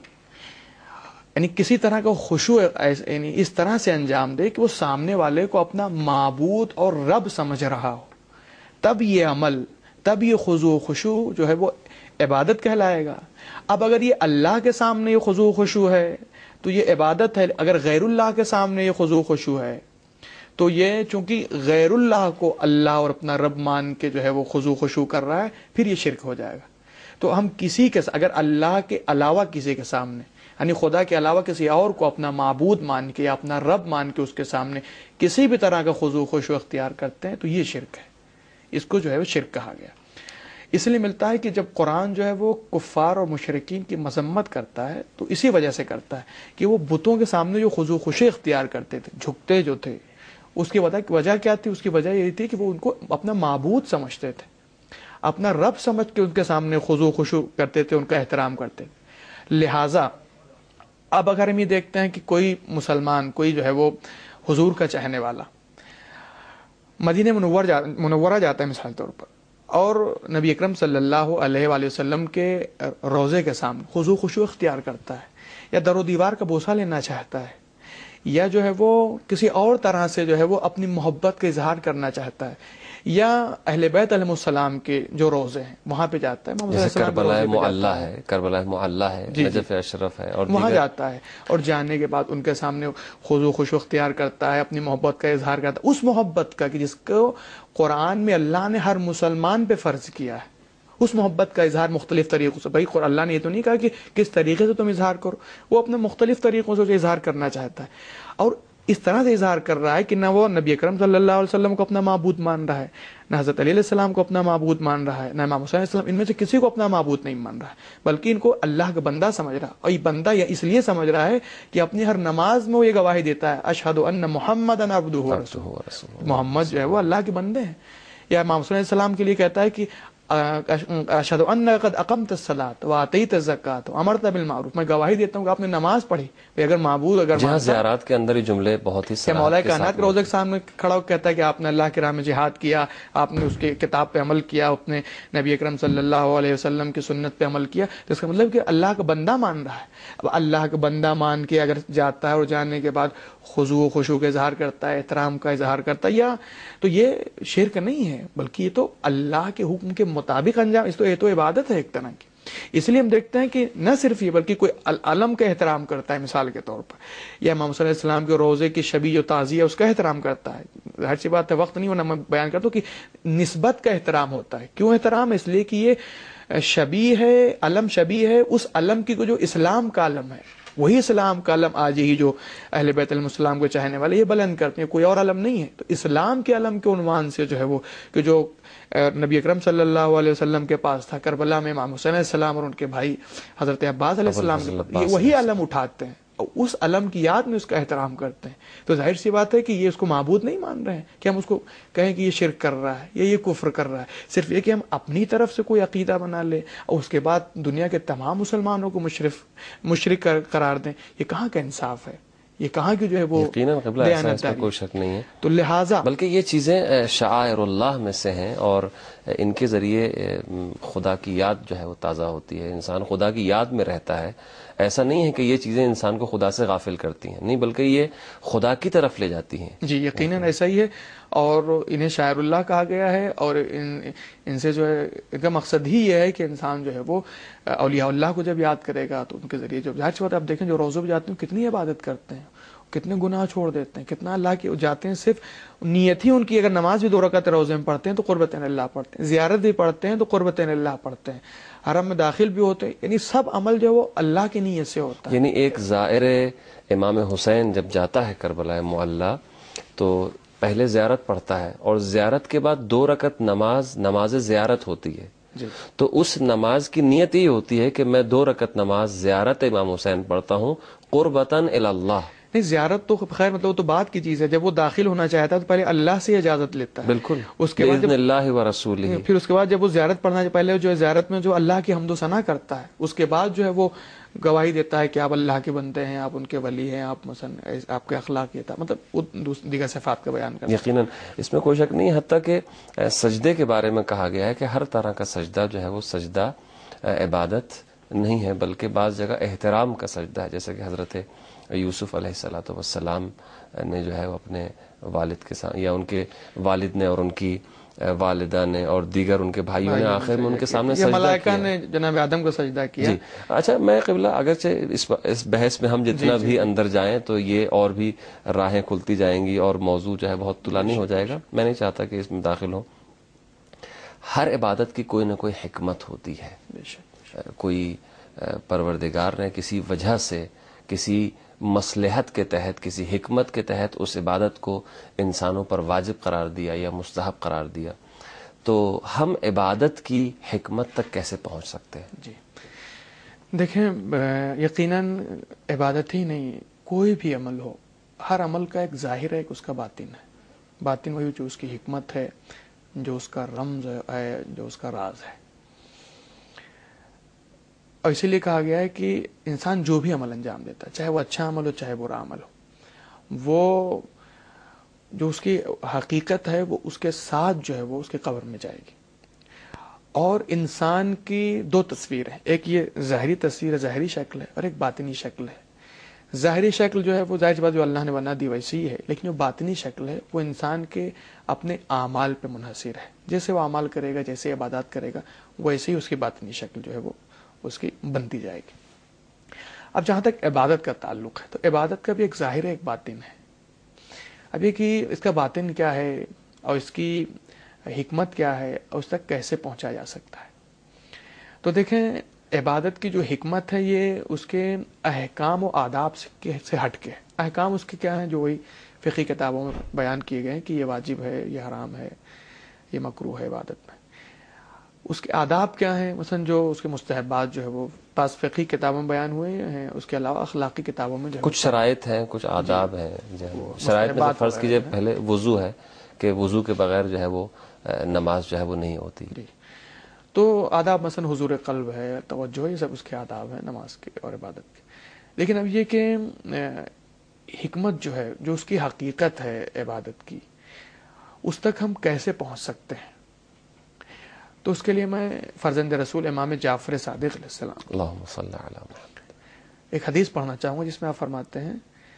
یعنی کسی طرح کا خشوع یعنی اس طرح سے انجام دے کہ وہ سامنے والے کو اپنا معبود اور رب سمجھ رہا ہو، تب یہ عمل، تب یہ خضوع خشوع جو ہے وہ عبادت کہلائے گا۔ اب اگر یہ اللہ کے سامنے یہ خضوع خشوع ہے تو یہ عبادت ہے، اگر غیر اللہ کے سامنے یہ خضوع خشوع ہے تو یہ چونکہ غیر اللہ کو اللہ اور اپنا رب مان کے جو ہے وہ خضوع خشوع کر رہا ہے، پھر یہ شرک ہو جائے گا۔ تو ہم کسی کے اگر اللہ کے علاوہ کسی کے سامنے، یعنی خدا کے علاوہ کسی اور کو اپنا معبود مان کے یا اپنا رب مان کے اس کے سامنے کسی بھی طرح کا خضوع خشوع اختیار کرتے ہیں تو یہ شرک ہے، اس کو جو ہے وہ شرک کہا گیا۔ اس لیے ملتا ہے کہ جب قرآن جو ہے وہ کفار اور مشرکین کی مذمت کرتا ہے تو اسی وجہ سے کرتا ہے کہ وہ بتوں کے سامنے جو خضوع خشوع اختیار کرتے تھے، جھکتے جو تھے، اس کی وجہ کیا تھی؟ اس کی وجہ یہ تھی کہ وہ ان کو اپنا معبود سمجھتے تھے، اپنا رب سمجھ کے ان کے سامنے خضوع خشوع کرتے تھے، ان کا احترام کرتے تھے۔ لہٰذا اب اگر ہم یہ دیکھتے ہیں کہ کوئی مسلمان، کوئی جو ہے وہ حضور کا چاہنے والا مدینہ منورہ جاتا ہے مثال طور پر، اور نبی اکرم صلی اللہ علیہ وآلہ وسلم کے روضے کے سامنے خضوع خشوع اختیار کرتا ہے، یا در و دیوار کا بوسہ لینا چاہتا ہے، یا جو ہے وہ کسی اور طرح سے جو ہے وہ اپنی محبت کا اظہار کرنا چاہتا ہے، یا اہل بیت علیہ السلام کے جو روضے ہیں وہاں پہ جاتا ہے، جیسے کربلا معلّہ ہے، کربلا معلّہ ہے، نجف اشرف ہے، اور وہاں جاتا ہے اور جانے کے بعد ان کے سامنے خضوع خشوع اختیار کرتا ہے، اپنی محبت کا اظہار کرتا ہے، اس محبت کا کہ جس کو قرآن میں اللہ نے ہر مسلمان پہ فرض کیا ہے، اس محبت کا اظہار مختلف طریقوں سے۔ بھائی اللہ نے یہ تو نہیں کہا کہ کس طریقے سے تم اظہار کرو، وہ اپنے مختلف طریقوں سے اظہار کرنا چاہتا ہے، اور اس طرح سے اظہار کر رہا ہے کہ نہ وہ نبی اکرم صلی اللہ علیہ وسلم کو اپنا معبود مان رہا ہے، نہ حضرت علی علیہ السلام کو اپنا معبود مان رہا ہے، نہ امام حسین علیہ السلام، ان میں سے کسی کو اپنا معبود نہیں مان رہا ہے، بلکہ ان کو اللہ کا بندہ سمجھ رہا ہے۔ اور یہ بندہ یہ اس لیے سمجھ رہا ہے کہ اپنی ہر نماز میں وہ یہ گواہی دیتا ہے اشہد ان محمدً عبدہ ورسولہ، محمد جو ہے وہ اللہ کے بندے ہیں۔ یا امام حسین علیہ السلام کے لیے کہتا ہے کہ اشہد ان قد اقمت الصلاۃ واتیت الزکاۃ وامرت بالمعروف، میں گواہی دیتا ہوں کہ آپ نے نماز پڑھی۔ اگر معبود اگر جہاں زیارات کے اندر یہ جملے بہت ہی کہ مولا کائنات کے روضے کے سامنے کھڑا ہو کہتا ہے کہ آپ نے اللہ کی راہ میں جہاد کیا، آپ نے اس کے کتاب پہ عمل کیا، اپنے نبی اکرم صلی اللہ علیہ وسلم کی سنت پہ عمل کیا، تو اس کا مطلب کہ اللہ کا بندہ مان رہا ہے۔ اب اللہ کا بندہ مان کے اگر جاتا ہے اور جانے کے بعد خضوع و خشوع کا اظہار کرتا ہے، احترام کا اظہار کرتا ہے، یا تو یہ شرک نہیں ہے، بلکہ یہ تو اللہ کے حکم کے مطابق انجام، یہ تو عبادت ہے ایک طرح کی۔ اس لیے ہم دیکھتے ہیں کہ نہ صرف یہ بلکہ کوئی علم کا احترام کرتا ہے مثال کے طور پر، یا امام صلی اللہ علیہ وسلم کے روزے کی شبی جو تعزیہ اس کا احترام کرتا ہے۔ ظاہر سی بات ہے وقت نہیں ہونا، میں بیان کرتا ہوں کہ نسبت کا احترام ہوتا ہے۔ کیوں احترام؟ اس لیے کہ یہ شبی ہے، علم شبی ہے اس علم کی جو اسلام کا علم ہے، وہی اسلام کا علم آج ہی جو اہل بیت علیہ السلام کو چاہنے والے یہ بلند کرتے ہیں، کوئی اور علم نہیں ہے۔ تو اسلام کے علم کے عنوان سے جو ہے وہ کہ جو نبی اکرم صلی اللہ علیہ وسلم کے پاس تھا کربلا میں، امام حسین علیہ السلام اور ان کے بھائی حضرت عباس علیہ السلام کے پاس، یہ وہی علم اٹھاتے ہیں اور اس علم کی یاد میں اس کا احترام کرتے ہیں۔ تو ظاہر سی بات ہے کہ یہ اس کو معبود نہیں مان رہے ہیں کہ ہم اس کو کہیں کہ یہ شرک کر رہا ہے یا یہ کفر کر رہا ہے، صرف یہ کہ ہم اپنی طرف سے کوئی عقیدہ بنا لیں اور اس کے بعد دنیا کے تمام مسلمانوں کو مشرک قرار دیں، یہ کہاں کا انصاف ہے؟ یہ کہاں کی جو ہے وہ یقیناً قبلہ ایسا اس میں کوئی شک نہیں ہے، تو لہٰذا بلکہ یہ چیزیں شعائر اللہ میں سے ہیں اور ان کے ذریعے خدا کی یاد جو ہے وہ تازہ ہوتی ہے، انسان خدا کی یاد میں رہتا ہے۔ ایسا نہیں ہے کہ یہ چیزیں انسان کو خدا سے غافل کرتی ہیں، نہیں بلکہ یہ خدا کی طرف لے جاتی ہیں۔ جی یقیناً ایسا ہی ہے، اور انہیں شاعر اللہ کہا گیا ہے، اور ان سے جو ہے ان کا مقصد ہی یہ ہے کہ انسان جو ہے وہ اولیاء اللہ کو جب یاد کرے گا تو ان کے ذریعے جو ظاہر سی بات ہے، آپ دیکھیں جو روزوں پہ جاتے ہیں کتنی عبادت کرتے ہیں، کتنے گناہ چھوڑ دیتے ہیں، کتنا اللہ کے جاتے ہیں، صرف نیت ہی ان کی، اگر نماز بھی 2 رکعت روزے میں پڑھتے ہیں تو قربتین اللہ پڑھتے ہیں، زیارت بھی پڑھتے ہیں تو قربتین اللہ پڑھتے ہیں، حرم میں داخل بھی ہوتے ہیں، یعنی سب عمل جو ہے وہ اللہ کی نیت سے ہوتا ہے۔ یعنی ایک زائر امام حسین جب جاتا ہے کربلا معلیٰ تو پہلے زیارت پڑھتا ہے، اور زیارت کے بعد 2 رکعت نماز زیارت ہوتی ہے، جی تو اس نماز کی نیت یہ ہوتی ہے کہ میں 2 رکعت نماز زیارت امام حسین پڑھتا ہوں قربتاً الی اللہ۔ نہیں، زیارت تو خیر مطلب وہ تو بات کی چیز ہے، جب وہ داخل ہونا چاہتا ہے تو پہلے اللہ سے اجازت لیتا ہے، بالکل، اس کے بعد بإذن اللہ و رسولہ، پھر اس کے بعد جب وہ زیارت پڑھنا پہلے جو ہے زیارت میں جو اللہ کی حمد و ثنا کرتا ہے، اس کے بعد جو ہے وہ گواہی دیتا ہے کہ آپ اللہ کے بندے ہیں، آپ ان کے ولی ہیں، آپ مثلا آپ کے اخلاق یہ تھا، مطلب دیگر صفات کا بیان کرتا ہے۔ یقیناً اس میں کوئی شک نہیں، حتیٰ کہ سجدے کے بارے میں کہا گیا ہے کہ ہر طرح کا سجدہ جو ہے وہ سجدہ عبادت نہیں ہے، بلکہ بعض جگہ احترام کا سجدہ ہے، جیسے کہ حضرت یوسف علیہ الصلوۃ والسلام نے جو ہے وہ اپنے والد کے ساتھ، یا ان کے والد نے اور ان کی والدہ نے اور دیگر ان کے بھائیوں نے آخر میں ان کے سامنے سجدہ کیا، ملائکہ نے جناب آدم کو سجدہ کیا۔ جی اچھا، میں قبلہ اگرچہ اس بحث میں ہم جتنا بھی اندر جائیں تو یہ اور بھی راہیں کھلتی جائیں گی اور موضوع جو ہے بہت طولانی ہو جائے گا، میں نہیں چاہتا کہ اس میں داخل ہوں۔ ہر عبادت کی کوئی نہ کوئی حکمت ہوتی ہے، کوئی پروردگار نے کسی وجہ سے، کسی مصلحت کے تحت، کسی حکمت کے تحت اس عبادت کو انسانوں پر واجب قرار دیا یا مستحب قرار دیا، تو ہم عبادت کی حکمت تک کیسے پہنچ سکتے ہیں؟ جی دیکھیں، یقیناً عبادت ہی نہیں، کوئی بھی عمل ہو، ہر عمل کا ایک ظاہر ہے، ایک اس کا باطن ہے۔ باطن وہی جو اس کی حکمت ہے، جو اس کا رمز ہے، جو اس کا راز ہے۔ اور اسی لیے کہا گیا ہے کہ انسان جو بھی عمل انجام دیتا ہے، چاہے وہ اچھا عمل ہو چاہے برا عمل ہو، وہ جو اس کی حقیقت ہے وہ اس کے ساتھ جو ہے وہ اس کے قبر میں جائے گی۔ اور انسان کی 2 تصویر ہیں، ایک یہ ظاہری تصویر ہے، ظاہری شکل ہے، اور ایک باطنی شکل ہے۔ ظاہری شکل جو ہے وہ ظاہر بات جو اللہ نے بنا دی ویسی ہے، لیکن جو باطنی شکل ہے وہ انسان کے اپنے اعمال پہ منحصر ہے، جیسے وہ اعمال کرے گا، جیسے عبادات کرے گا، ویسے ہی اس کی باطنی شکل جو ہے وہ اس کی بنتی جائے گی۔ اب جہاں تک عبادت کا تعلق ہے تو عبادت کا بھی ایک ظاہر ہے، ایک باطن ہے۔ اب یہ کہ اس کا باطن کیا ہے اور اس کی حکمت کیا ہے اور اس تک کیسے پہنچا جا سکتا ہے، تو دیکھیں عبادت کی جو حکمت ہے یہ اس کے احکام و آداب سے ہٹ کے ہے۔ احکام اس کے کیا ہیں جو وہی فقہی کتابوں میں بیان کیے گئے ہیں کہ یہ واجب ہے، یہ حرام ہے، یہ مکروہ ہے عبادت میں. اس کے آداب کیا ہیں، مثلا جو اس کے مستحبات جو ہے وہ بعض فقہی کتابوں میں بیان ہوئے ہیں، اس کے علاوہ اخلاقی کتابوں میں جو ہے کچھ شرائط ہیں، کچھ آداب ہیں. شرائط میں مستحبات فرض کیجئے وغیرہ ہیں. پہلے وضو ہے کہ وضو کے بغیر جو ہے وہ نماز جو ہے وہ نہیں ہوتی. جی. تو آداب مثلا حضور قلب ہے، توجہ، یہ سب اس کے آداب ہیں نماز کے اور عبادت کے. لیکن اب یہ کہ حکمت جو ہے، جو اس کی حقیقت ہے عبادت کی، اس تک ہم کیسے پہنچ سکتے ہیں؟ تو اس کے لیے میں فرزند رسول امام جعفر صادق علیہ السلام اللہم صلی علی محمد ایک حدیث پڑھنا چاہوں گا جس میں آپ فرماتے ہیں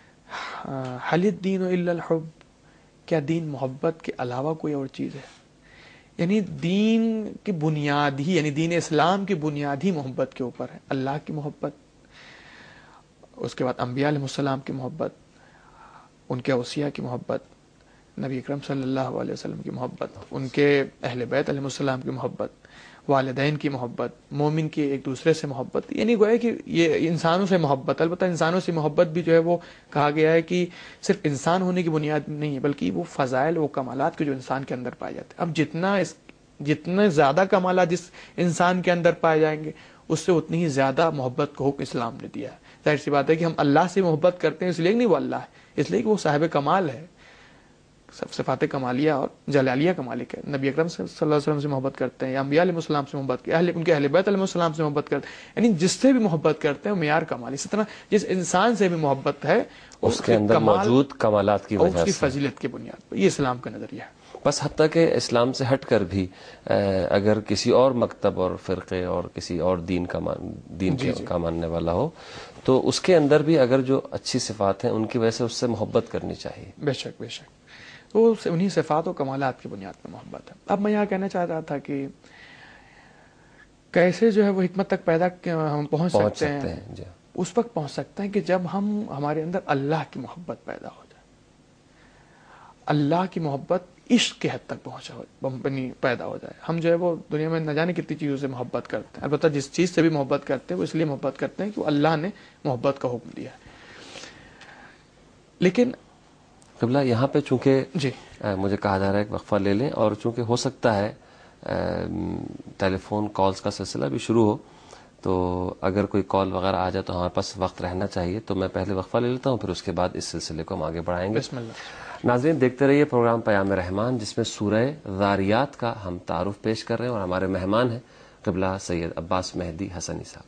حل الدین الا الحب، کیا دین محبت کے علاوہ کوئی اور چیز ہے؟ یعنی دین کی بنیاد ہی، یعنی دین اسلام کی بنیاد ہی محبت کے اوپر ہے. اللہ کی محبت، اس کے بعد انبیاء علیہ السلام کی محبت، ان کے اوصیاء کی محبت، نبی اکرم صلی اللہ علیہ وسلم کی محبت، ان کے اہل بیت علیہ السلام کی محبت، والدین کی محبت، مومن کی ایک دوسرے سے محبت. یعنی گویا کہ یہ انسانوں سے محبت، البتہ انسانوں سے محبت بھی جو ہے وہ کہا گیا ہے کہ صرف انسان ہونے کی بنیاد نہیں ہے، بلکہ وہ فضائل و کمالات کے جو انسان کے اندر پائے جاتے ہیں. اب جتنے زیادہ کمالات جس انسان کے اندر پائے جائیں گے، اس سے اتنی ہی زیادہ محبت کو حکم اسلام نے دیا ہے. ظاہر سی بات ہے کہ ہم اللہ سے محبت کرتے ہیں اس لیے نہیں وہ اللہ ہے، اس لیے کہ وہ صاحب کمال ہے. سب صفات کمالیہ اور جلالیہ کمالک ہے. نبی اکرم صلی اللہ علیہ وسلم سے محبت کرتے ہیں، یا انبیاء علیہ السلام سے محبت کرتے ہیں، ان کے اہل بیت علیہ السلام سے محبت کرتے ہیں، یعنی جس سے بھی محبت کرتے ہیں معیار کمال. اسی طرح جس انسان سے بھی محبت ہے اس کے اندر موجود کمالات کی اور وجہ اس کی سے، فضیلت کی بنیاد پر. یہ اسلام کا نظریہ ہے. بس حتیٰ کہ اسلام سے ہٹ کر بھی اگر کسی اور مکتب اور فرقے اور کسی اور دین کا ماننے والا ہو تو اس کے اندر بھی اگر جو اچھی صفات ہیں ان کی وجہ سے اس سے محبت کرنی چاہیے. بے شک بے شک. تو انہی صفات و کمالات کی بنیاد پر محبت ہے. اب میں یہاں کہنا چاہ رہا تھا کہ کیسے جو ہے وہ حکمت تک ہم پہنچ سکتے ہیں. جی. اس وقت پہنچ سکتے ہیں کہ جب ہمارے اندر اللہ کی محبت پیدا ہو جائے. اللہ کی محبت عشق کے حد تک پیدا ہو جائے. ہم جو ہے وہ دنیا میں نہ جانے کتنی چیزوں سے محبت کرتے ہیں، البتہ جس چیز سے بھی محبت کرتے ہیں وہ اس لیے محبت کرتے ہیں کہ وہ اللہ نے محبت کا حکم دیا ہے. لیکن قبلہ یہاں پہ چونکہ جی مجھے کہا جا رہا ہے کہ وقفہ لے لیں، اور چونکہ ہو سکتا ہے ٹیلی فون کالز کا سلسلہ بھی شروع ہو، تو اگر کوئی کال وغیرہ آ جائے تو ہمارے پاس وقت رہنا چاہیے. تو میں پہلے وقفہ لے لیتا ہوں، پھر اس کے بعد اس سلسلے کو ہم آگے بڑھائیں گے. بسم اللہ. ناظرین دیکھتے رہیے پروگرام پیام رحمان، جس میں سورہ ذاریات کا ہم تعارف پیش کر رہے ہیں، اور ہمارے مہمان ہیں قبلہ سید عباس مہدی حسنی صاحب.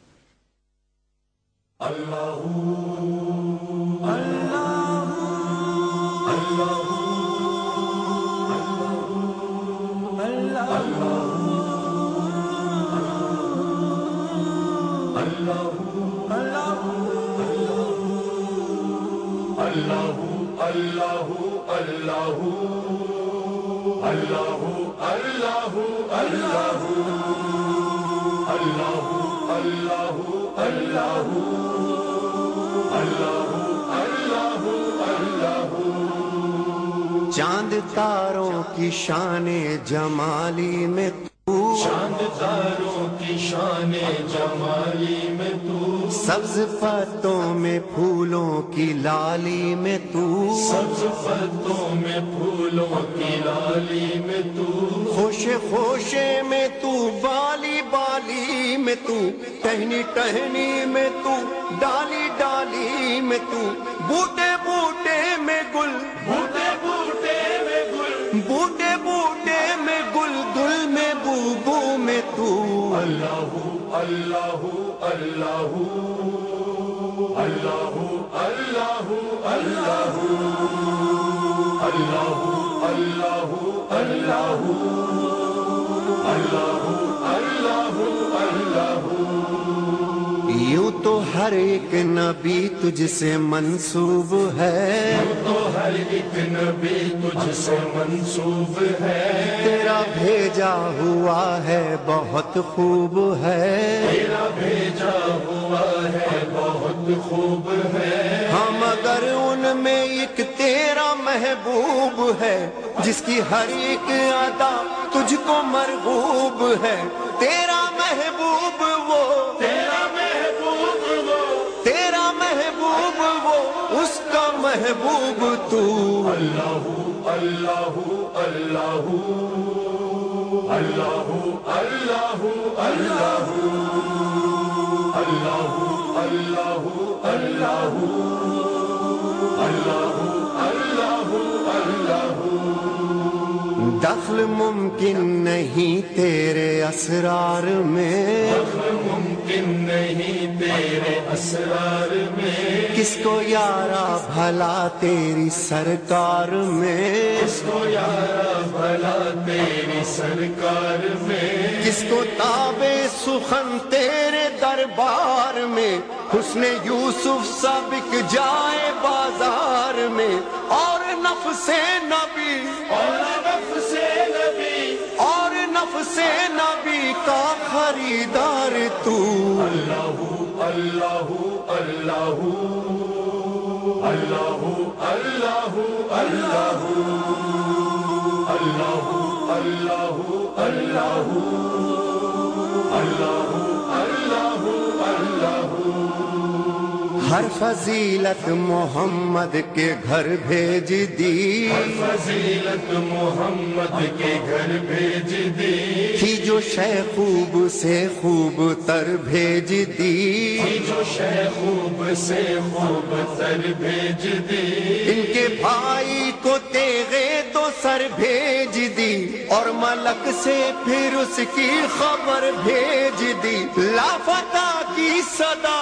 چاند تاروں کی شان جمالی میں تو، چاند تاروں کی شان جمالی میں تو، سبز پتوں میں پھولوں کی لالی میں تو، سبز پتوں میں پھولوں کی لالی میں تو، خوشے خوشے میں تو، بالی بالی میں تو، ٹہنی ٹہنی میں تو، ڈالی ڈالی میں تو، بوٹے بوٹے میں گل، بوٹے بوٹے میں گل، بوٹے بوٹے میں گل، گل میں بو بو میں تو. اللہ اللہ اللہ اللہ اللہ اللہ اللہ اللہ اللہ اللہ اللہ. یوں تو ہر ایک نبی تجھ سے منسوب ہے، یوں تو ہر ایک نبی تجھ سے منسوب ہے، تیرا بھیجا ہوا ہے بہت خوب ہے، تیرا بھیجا ہوا ہے بہت خوب ہے. ہاں مگر ان میں ایک تیرا محبوب ہے، جس کی ہر ایک ادا تجھ کو مرغوب ہے. تیرا محبوب وہ، تیرا محبوب وہ، تیرا محبوب وہ، اس محبوب تو اللہ اللہ اللہ اللہ اللہ اللہ اللہ اللہ اللہ اللہ اللہ دخل ممکن نہیں تیرے اسرار میں ممکن نہیں تیرے اسرار میں کس کو یارا بھلا تیری سرکار میں کس کو یارا بھلا تیری سرکار میں کس کو تابے سخن تیرے دربار میں حسن یوسف سا بک جائے بازار میں اور نفس نبی اور نفس نبی کا خریدار تو اللہ اللہ اللہ اللہ اللہ اللہ اللہ اللہ اللہ اللہ اللہ ہر فضیلت محمد کے گھر بھیج دی فضیلت محمد کے گھر بھیج دی تھی جو شے خوب سے خوب تر بھیج دی جو شے خوب سے خوب تر بھیج دی ان کے بھائی کو تیغے دو سر بھیج دی اور ملک سے پھر اس کی خبر بھیج دی لافتہ کی صدا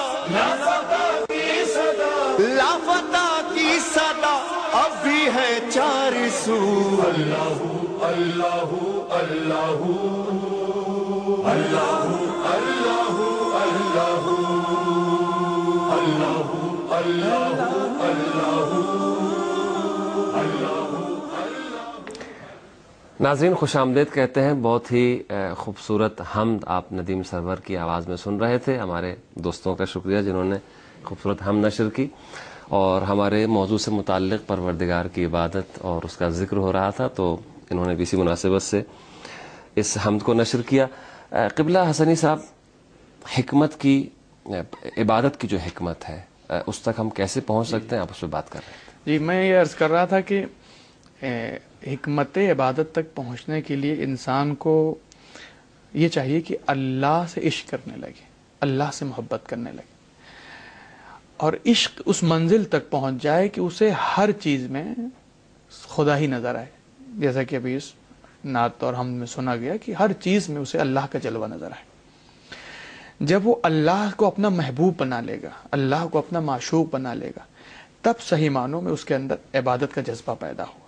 لافتہ کی صدا اب بھی ہے 400 اللہ اللہ اللہ اللہ اللہ اللہ اللہ اللہ اللہ ناظرین خوش آمدید کہتے ہیں. بہت ہی خوبصورت حمد آپ ندیم سرور کی آواز میں سن رہے تھے. ہمارے دوستوں کا شکریہ جنہوں نے خوبصورت حمد نشر کی اور ہمارے موضوع سے متعلق پروردگار کی عبادت اور اس کا ذکر ہو رہا تھا تو انہوں نے بھی اسی مناسبت سے اس حمد کو نشر کیا. قبلہ حسنی صاحب، حکمت کی، عبادت کی جو حکمت ہے اس تک ہم کیسے پہنچ سکتے ہیں؟ آپ اس پہ بات کر رہے ہیں. جی میں یہ عرض کر رہا تھا کہ حکمت عبادت تک پہنچنے کے لیے انسان کو یہ چاہیے کہ اللہ سے عشق کرنے لگے، اللہ سے محبت کرنے لگے اور عشق اس منزل تک پہنچ جائے کہ اسے ہر چیز میں خدا ہی نظر آئے. جیسا کہ ابھی اس نعت اور حمد میں سنا گیا کہ ہر چیز میں اسے اللہ کا جلوہ نظر آئے. جب وہ اللہ کو اپنا محبوب بنا لے گا، اللہ کو اپنا معشوق بنا لے گا، تب صحیح معنوں میں اس کے اندر عبادت کا جذبہ پیدا ہوگا،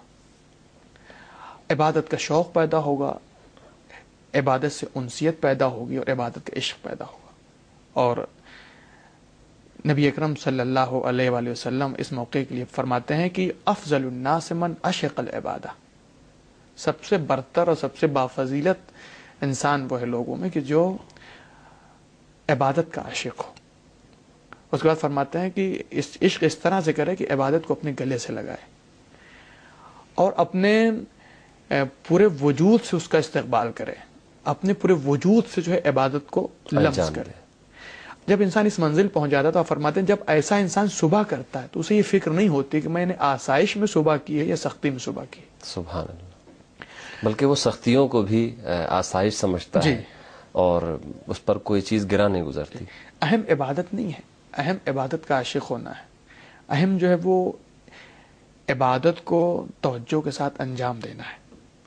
عبادت کا شوق پیدا ہوگا، عبادت سے انسیت پیدا ہوگی اور عبادت کا عشق پیدا ہوگا. اور نبی اکرم صلی اللہ علیہ وآلہ وسلم اس موقع کے لیے فرماتے ہیں کہ افضل الناس من عشق العبادہ، سب سے برتر اور سب سے بافضیلت انسان وہ ہے لوگوں میں کہ جو عبادت کا عاشق ہو. اس کے بعد فرماتے ہیں کہ اس عشق اس طرح سے کرے کہ عبادت کو اپنے گلے سے لگائے اور اپنے پورے وجود سے اس کا استقبال کرے، اپنے پورے وجود سے جو ہے عبادت کو لمس کرے. جب انسان اس منزل پہنچ جاتا ہے تو آپ فرماتے ہیں جب ایسا انسان صبح کرتا ہے تو اسے یہ فکر نہیں ہوتی کہ میں نے آسائش میں صبح کی ہے یا سختی میں صبح کی ہے. سبحان اللہ. بلکہ وہ سختیوں کو بھی آسائش سمجھتا ہے اور اس پر کوئی چیز گرا نہیں گزرتی. اہم عبادت نہیں ہے، اہم عبادت کا عاشق ہونا ہے. اہم جو ہے وہ عبادت کو توجہ کے ساتھ انجام دینا ہے.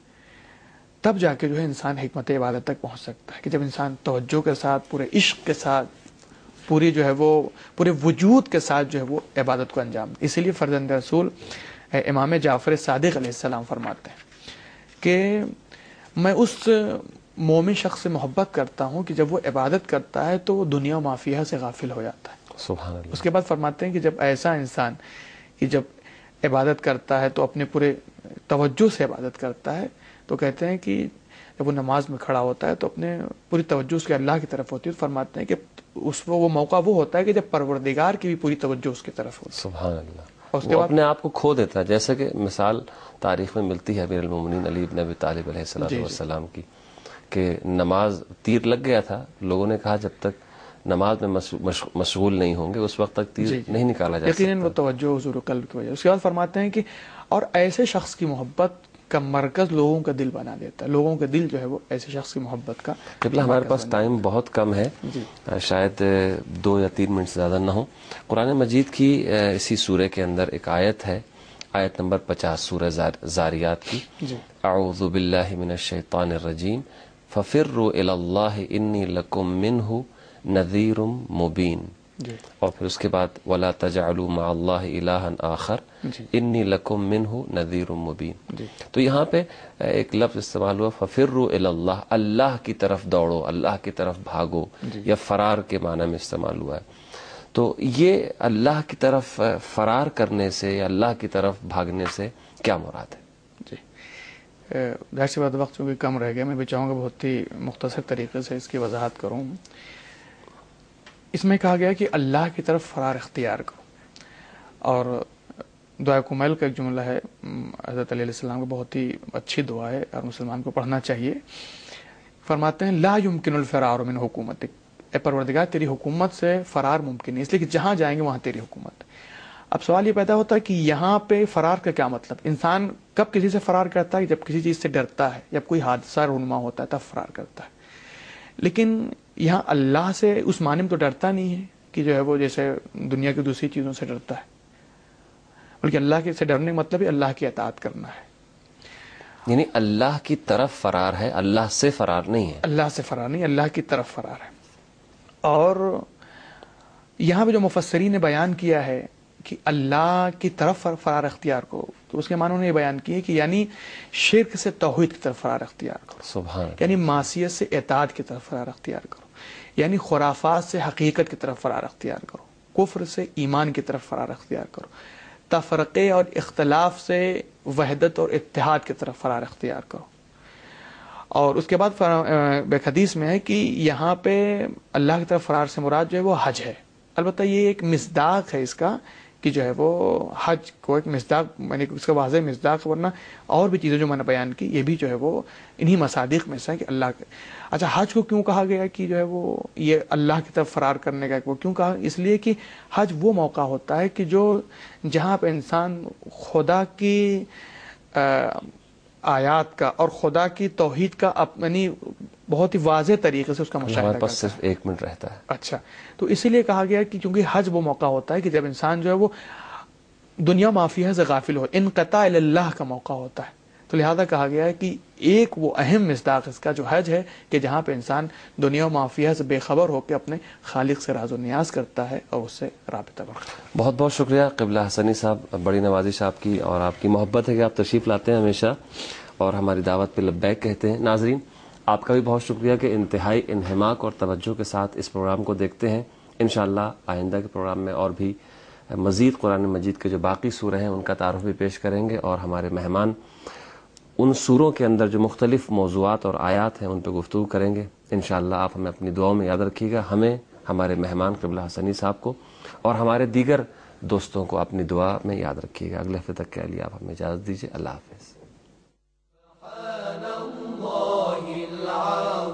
تب جا کے جو ہے انسان حکمت عبادت تک پہنچ سکتا ہے کہ جب انسان توجہ کے ساتھ، پورے عشق کے ساتھ، پوری جو ہے وہ پورے وجود کے ساتھ جو ہے وہ عبادت کو انجام دے. اسی لیے فرزند رسول امام جعفر صادق علیہ السلام فرماتے ہیں کہ میں اس مومن شخص سے محبت کرتا ہوں کہ جب وہ عبادت کرتا ہے تو وہ دنیا و مافیہ سے غافل ہو جاتا ہے. سبحان اللہ. اس کے بعد فرماتے ہیں کہ جب ایسا انسان کہ جب عبادت کرتا ہے تو اپنے پورے توجہ سے عبادت کرتا ہے تو کہتے ہیں کہ جب وہ نماز میں کھڑا ہوتا ہے تو اپنے پوری توجہ اس کے اللہ کی طرف ہوتی ہے. فرماتے ہیں کہ اس وہ موقع وہ ہوتا ہے کہ جب پروردگار کی بھی پوری توجہ اس کی طرف ہوتی ہے. سبحان اللہ. اور اس کے وہ بعد اپنے آپ کو کھو دیتا ہے. جیسے کہ مثال تاریخ میں ملتی ہے امیر المومنین علی بن ابی طالب علیہ السلام کی کہ نماز تیر لگ گیا تھا. لوگوں نے کہا جب تک نماز میں مشغول نہیں ہوں گے اس وقت تک تیر نہیں نکالا جا سکتا. یقیناً وہ توجہ حضور قلب کی وجہ. اس کے بعد فرماتے ہیں کہ اور ایسے شخص کی محبت کا مرکز لوگوں کا دل بنا دیتا ہے. لوگوں کا دل جو ہے وہ ایسے شخص کی محبت کا قبلہ. ہمارے پاس ٹائم بہت کم ہے, شاید 2 یا 3 منٹ سے زیادہ نہ ہو. قرآن مجید کی اسی سورہ کے اندر ایک آیت ہے, آیت نمبر 50 سورہ زاریات کی. اعوذ باللہ من الشیطان الرجیم ففروا الی اللہ انی لکم منہ نذیر مبین. اور پھر اس کے بعد ولا تجعلوا مع اللہ الہا آخر انی لکم منہ نذیر مبین. تو یہاں پہ ایک لفظ استعمال ہوا ففروا الی اللہ, اللہ کی طرف دوڑو, اللہ کی طرف بھاگو, یا فرار کے معنی میں استعمال ہوا ہے. تو یہ اللہ کی طرف فرار کرنے سے یا اللہ کی طرف بھاگنے سے کیا مراد ہے؟ جی ظاہر سی بات وقت چونکہ کم رہ گیا, میں بھی چاہوں گا بہت ہی مختصر طریقے سے اس کی وضاحت کروں. اس میں کہا گیا کہ اللہ کی طرف فرار اختیار کرو, اور دعا کمیل کا ایک جملہ ہے حضرت علیہ السلام کو, بہت ہی اچھی دعا ہے اور مسلمان کو پڑھنا چاہیے. فرماتے ہیں لا یمکن الفرار من حکومتک, اے پروردگار تیری حکومت سے فرار ممکن نہیں, اس لیے کہ جہاں جائیں گے وہاں تیری حکومت. اب سوال یہ پیدا ہوتا ہے کہ یہاں پہ فرار کا کیا مطلب؟ انسان کب کسی سے فرار کرتا ہے؟ جب کسی چیز سے ڈرتا ہے, جب کوئی حادثہ رونما ہوتا ہے تب فرار کرتا ہے. لیکن یہاں اللہ سے اس معنی میں تو ڈرتا نہیں ہے کہ جو ہے وہ جیسے دنیا کی دوسری چیزوں سے ڈرتا ہے, بلکہ اللہ کے سے ڈرنے کا مطلب ہے اللہ کی اطاعت کرنا ہے. یعنی اللہ کی طرف فرار ہے, اللہ سے فرار نہیں ہے. اللہ سے فرار نہیں, اللہ کی طرف فرار ہے. اور یہاں پہ جو مفسرین نے بیان کیا ہے کہ اللہ کی طرف فرار اختیار کرو, تو اس کے معنی نے یہ بیان کیے کہ یعنی شرک سے توحید کی طرف فرار اختیار کرو, سبحان, یعنی معصیت سے اطاعت کی طرف فرار اختیار کرو, یعنی خرافات سے حقیقت کی طرف فرار اختیار کرو, کفر سے ایمان کی طرف فرار اختیار کرو, تفرقے اور اختلاف سے وحدت اور اتحاد کی طرف فرار اختیار کرو. اور اس کے بعد ایک حدیث میں ہے کہ یہاں پہ اللہ کی طرف فرار سے مراد جو ہے وہ حج ہے. البتہ یہ ایک مصداق ہے اس کا کہ جو ہے وہ حج کو ایک مصداق, یعنی اس کا واضح مصداق, ورنہ اور بھی چیزیں جو میں نے بیان کی یہ بھی جو ہے وہ انہی مصادیق میں سے ہے کہ اللہ کے. اچھا حج کو کیوں کہا گیا کہ جو ہے وہ یہ اللہ کی طرف فرار کرنے کا وہ کیوں کہا؟ اس لیے کہ حج وہ موقع ہوتا ہے کہ جو جہاں پہ انسان خدا کی آیات کا اور خدا کی توحید کا اپنی بہت ہی واضح طریقے سے اس کا مشاہدہ کرتا ہے. صرف 1 منٹ رہتا ہے. اچھا, تو اسی لیے کہا گیا کہ کیونکہ حج وہ موقع ہوتا ہے کہ جب انسان جو ہے وہ دنیا مافیہ سے غافل ہو, انقطاع اللہ کا موقع ہوتا ہے. تو لہذا کہا گیا ہے کہ ایک وہ اہم مصداق اس کا جو حج ہے کہ جہاں پہ انسان دنیا و مافیہ سے بے خبر ہو کے اپنے خالق سے راز و نیاز کرتا ہے اور اس سے رابطہ برقرار. بہت بہت شکریہ قبلہ حسنی صاحب, بڑی نوازش آپ کی, اور آپ کی محبت ہے کہ آپ تشریف لاتے ہیں ہمیشہ اور ہماری دعوت پہ لبیک کہتے ہیں. ناظرین آپ کا بھی بہت شکریہ کہ انتہائی انہماک اور توجہ کے ساتھ اس پروگرام کو دیکھتے ہیں. انشاءاللہ آئندہ کے پروگرام میں اور بھی مزید قرآن مجید کے جو باقی سورے ہیں ان کا تعارف بھی پیش کریں گے, اور ہمارے مہمان ان سوروں کے اندر جو مختلف موضوعات اور آیات ہیں ان پہ گفتگو کریں گے. انشاءاللہ آپ ہمیں اپنی دعاؤں میں یاد رکھیے گا, ہمیں, ہمارے مہمان قبلہ حسنی صاحب کو اور ہمارے دیگر دوستوں کو اپنی دعا میں یاد رکھیے گا. اگلے ہفتے تک کے لیے آپ ہمیں اجازت دیجیے. اللہ حافظ.